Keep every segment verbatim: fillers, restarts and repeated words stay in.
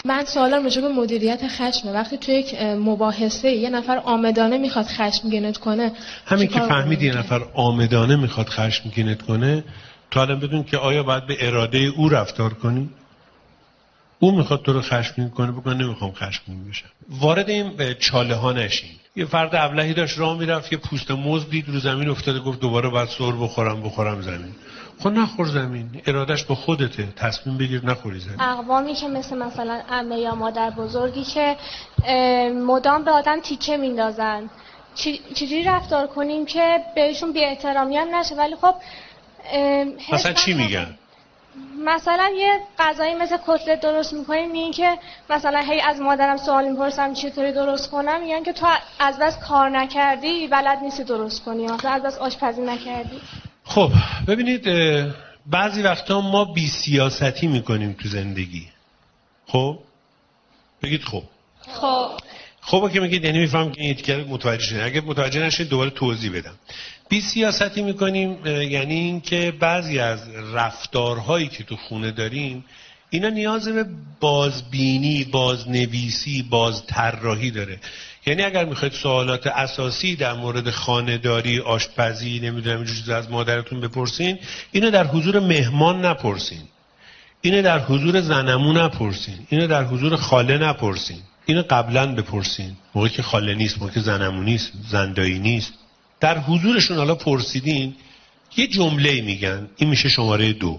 من سوالم راجع به مدیریت خشمه. وقتی توی یک مباحثه یه نفر عامدانه میخواد خشمگینت کنه، همین که فهمید یه نفر عامدانه میخواد خشمگینت کنه، تو الان بدون که آیا باید به اراده او رفتار کنی؟ او میخواد تو رو خشمگین کنه، بگو نمیخوام خشمگین بشم. وارد این چاله ها نشین. یه فرد ابلهی داشت راه میرفت، یه پوست موز دید رو زمین افتاده، گفت دوباره باید سر بخورم بخورم زمین. خب نخور زمین، ارادش با خودته، تصمیم بگیر نخوری زمین. اقوامی که مثل مثلا عمه یا مادر بزرگی که مدام به آدم تیکه میندازن، چجوری رفتار کنیم که بهشون بی احترامی هم نشه؟ ولی خب مثلا چی میگن؟ مثلا یه غذایی مثل کتلت درست میکنیم، میگن که مثلا هی از مادرم سوال میپرسم چطوری درست کنم، میگن که تو از بس کار نکردی بلد نیستی درست کنی، مثلا از بس آشپزی نکردی. خب ببینید بعضی وقتا ما بی سیاستی میکنیم تو زندگی. خب بگید خب خب خب که میگید یعنی میفهم که این اتکر متوجه شدید. اگه متوجه نشید دوباره توضیح بدم. بی سیاستی میکنیم یعنی این که بعضی از رفتارهایی که تو خونه داریم اینا نیاز به بازبینی، بازنویسی، بازطراحی داره. یعنی اگر میخواید سوالات اساسی در مورد خانه‌داری، آشپزی، نمیدونم اینجور چیزا از مادرتون بپرسین، اینو در حضور مهمان نپرسین. اینو در حضور زنمو نپرسین. اینو در حضور خاله نپرسین. اینو قبلا بپرسین. موقعی که خاله نیست، موقعی که زنمو نیست، زندایی نیست. در حضورشون حالا پرسیدین، یه جمله میگن، این میشه شماره دو.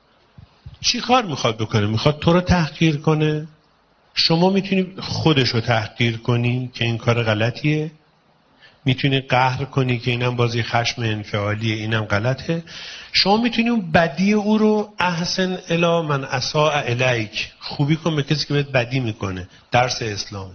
چی کار میخواد بکنه؟ میخواد تو رو تحقیر کنه؟ شما میتونی خودش رو تحقیر کنی که این کار غلطیه، میتونی قهر کنی که اینم بازی خشم انفعالیه، اینم غلطه. شما میتونی اون بدی او رو احسن الی من اساء الیک، خوبی کن به کسی که بهت بدی میکنه. درس اسلامه.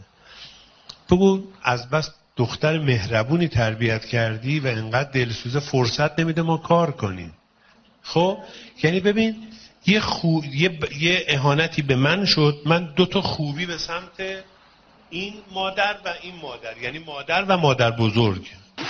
بگو از بس دختر مهربونی تربیت کردی و انقدر دلسوزه فرصت نمیده ما کار کنیم. خب یعنی ببین یه, خو... یه, ب... یه اهانتی به من شد، من دو تا خوبی به سمت این مادر و این مادر، یعنی مادر و مادر بزرگ.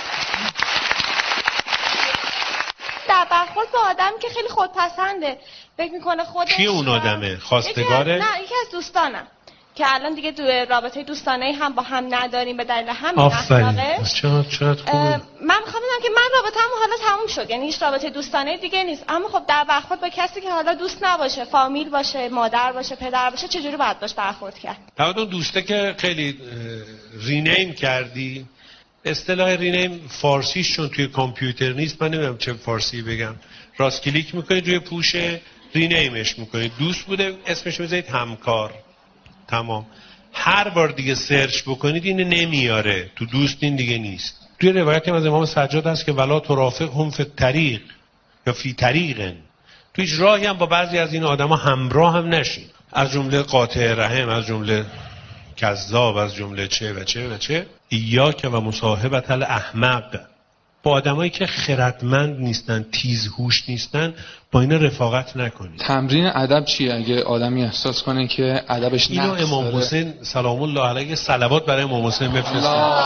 در برخورد با آدم که خیلی خودپسنده، فکر میکنه خودش. کیه اون آدمه؟ خواستگاره؟ نه یکی از دوستانم که الان دیگه دو رابطه دوستانه هم با هم نداریم به دلیل همین اخلاقش. چقدر چقدر خوبه. من میخوام بگم که من رابطه‌ام حالا تموم شد، یعنی هیچ رابطه دوستانه دیگه نیست، اما خب در برخورد با کسی که حالا دوست نباشه، فامیل باشه، مادر باشه، پدر باشه، چجوری باید باش برخورد کرد؟ بعد اون دوسته که خیلی رینیم کردی، اصطلاح رینیم فارسیش چون توی کامپیوتر نیست، من نمیدونم چه فارسی بگم، راست کلیک میکنید روی پوش رینیمش میکنید، دوست بوده اسمش میذارید همکار. تمام. هر بار دیگه سرچ بکنید اینو نمیاره، تو دوست این دیگه نیست. توی روایت از امام سجاد هست که ولا ترافق هم فی الطریق یا فی طریقن، تو هیچ راهی هم با بعضی از این آدما همراه هم نشین، از جمله قاطع رحم، از جمله کذاب، از جمله چه و چه و چه. ایاک و مصاحبت الاحمق، با آدمایی که خردمند نیستن، تیزهوش نیستن، با اینا رفاقت نکنید. تمرین ادب چیه اگه آدمی احساس کنه که ادبش نقص داره؟ اینو امام حسین سلام الله علیه صلوات برای امام حسین بفرستید.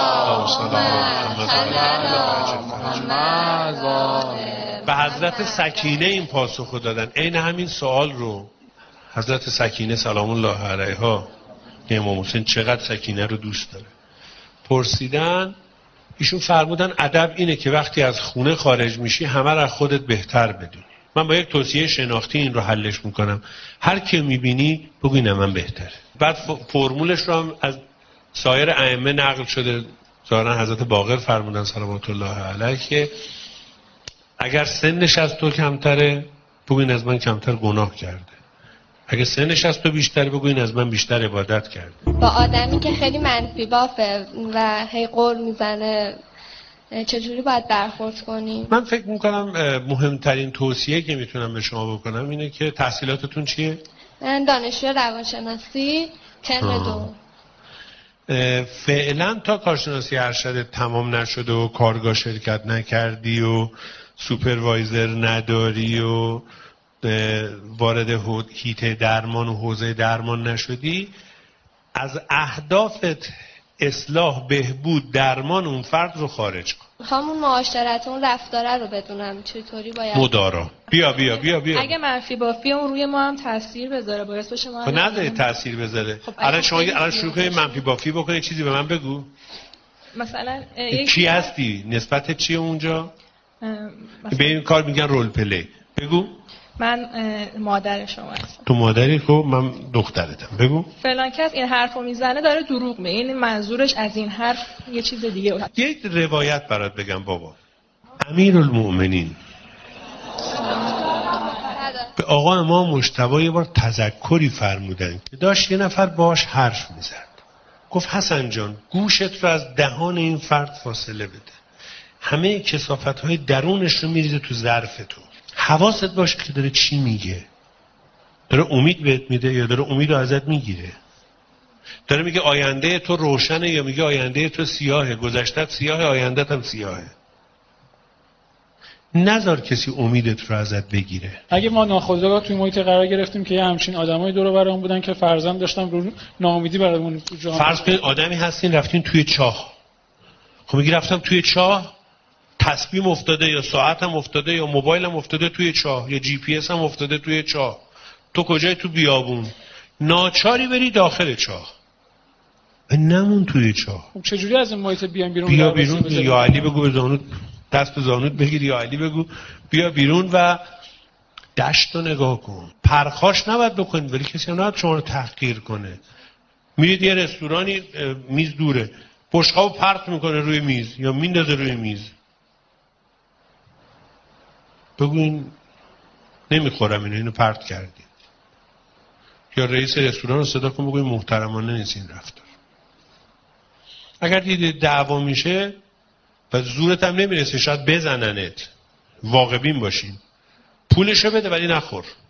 به حضرت سکینه این پاسخو دادن. عین همین سوال رو حضرت سکینه سلام الله علیها که امام حسین چقدر سکینه رو دوست داره پرسیدن. ایشون فرمودن ادب اینه که وقتی از خونه خارج میشی همه را خودت بهتر بدونی. من با یک توصیه شناختی این رو حلش میکنم. هر کی میبینی بگو اینم من بهتره. بعد فرمولش رو هم از سایر ائمه نقل شده. ظاهرا حضرت باقر فرمودن صلوات الله علیه که اگر سنش از تو کمتره بگو این از من کمتر گناه کرده. اگه سنش از تو بیشتره بگو این از من بیشتر عبادت کرده. با آدمی که خیلی منفی بافه و هی قول میزنه چجوری باید برخورد کنیم؟ من فکر میکنم مهمترین توصیه که میتونم به شما بکنم اینه که تحصیلاتتون چیه؟ من دانشجو روانشناسی ترم دو. فعلا تا کارشناسی ارشد تمام نشده و کارگاه شرکت نکردی و سوپروایزر نداری و وارد هیته درمان و حوزه درمان نشدی، از اهدافت اصلاح، بهبود، درمان اون فرد رو خارج کن. همون معاشرت، اون رفتاره رو بدونم چطوری باید مدارا. بیا بیا بیا بیا. اگه منفی بافی اون روی ما هم تاثیر بذاره باعث بشه ما خب نذاره تاثیر بذاره. خب الان شما الان شروع کنید منفی بافی بکنید، چیزی به من بگو. مثلا کی هستی؟ نسبت چیه اونجا؟ به این کار میگن رول پلی. بگو. من مادر شما هستم. تو مادری؟ خب من دخترتم. بگو. فلان کس این حرفو میزنه داره دروغ میگه. این منظورش از این حرف یه چیز دیگه. یک روایت برات بگم بابا. امیرالمؤمنین به آقا امام مجتبی یه بار تذکری فرمودن که داشت یه نفر باش حرف میزد. گفت حسن جان گوشت رو از دهان این فرد فاصله بده. همه کثافت‌های درونش رو میریزه تو ظرف تو. حواست باشه که داره چی میگه. داره امید بهت میده یا داره امید رو ازت میگیره. داره میگه آینده تو روشنه یا میگه آینده تو سیاهه، گذشتت سیاهه، آیندت هم سیاهه. نذار کسی امیدت رو ازت بگیره. اگه ما ناخودآگاه توی محیط قرار گرفتیم که یه همچین آدمای دور و برمون بودن که فرضاً داشتن رو ناامیدی برامون تو جامعه. فرض کنید آدمی هستین رفتین توی چاه. خب میگی رفتم توی چاه، تسبیحم افتاده یا ساعتم افتاده یا موبایلم افتاده توی چاه یا جی پی اس هم افتاده توی چاه. تو کجای؟ تو بیابون. ناچاری بری داخل چاه. نمون توی چاه. خب چجوری از این محیط بیان بیرون؟ بیا بیرون. یا علی بگو به زانوت، دست به زانوت بگیر یا علی بگو بیا بیرون و دشت رو نگاه کن. پرخاش نباید بکنید ولی کسی هم نباید شما رو تحقیر کنه. میرید یه رستورانی میز دوره، بشقابو پرت میکنه روی میز یا میندازه روی میز. بگو این نمیخورم اینو اینو پرت کردید. یا رئیس رستوران رو صدا کن بگو این محترمانه نیست این رفتار. اگر دیدید دعوا میشه و زورت هم نمیرسه شاید بزننت، واقع بین باشین. پولشو بده ولی نخور.